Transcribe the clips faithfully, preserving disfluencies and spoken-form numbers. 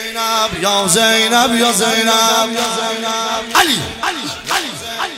زینب یا زینب یا زینب یا زینب علی علی علی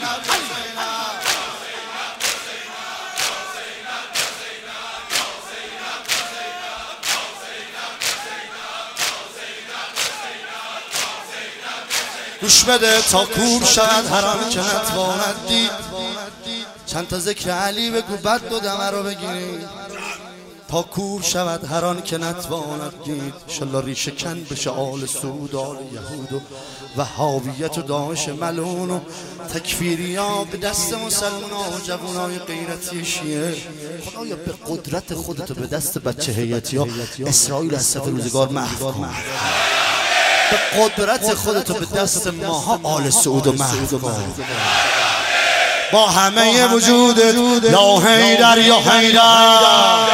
گوش بده تا کور شد هر آن که نتواند دید. چند تا ذکر علی بگو بد دو دمه رو بگیرید تا کور شود هر آن که نتواند دید. انشالله ریشه کن بشه آل سعود آل یهود و وهابیت و داعش ملعون و تکفیریا به دست مسلمان ها و جوانای غیرتی شیعه. خدایا به قدرت خودتو به دست بچه هیئتی ها اسرائیل از صف روزگار محو کن. به قدرت خودتو به دست ماها آل سعود و محو کن. با همه وجودت یا حیدر یا حیدر.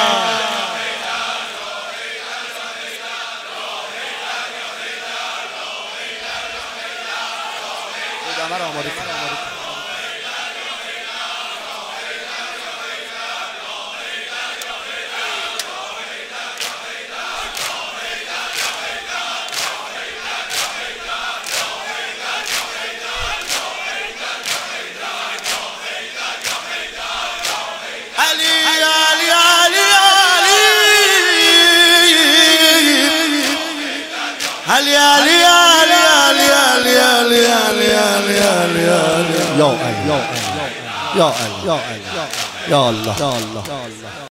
علی علی علی علی علی علی علی علی علی علی یا علی یا علی یا علی یا علی یا الله یا الله.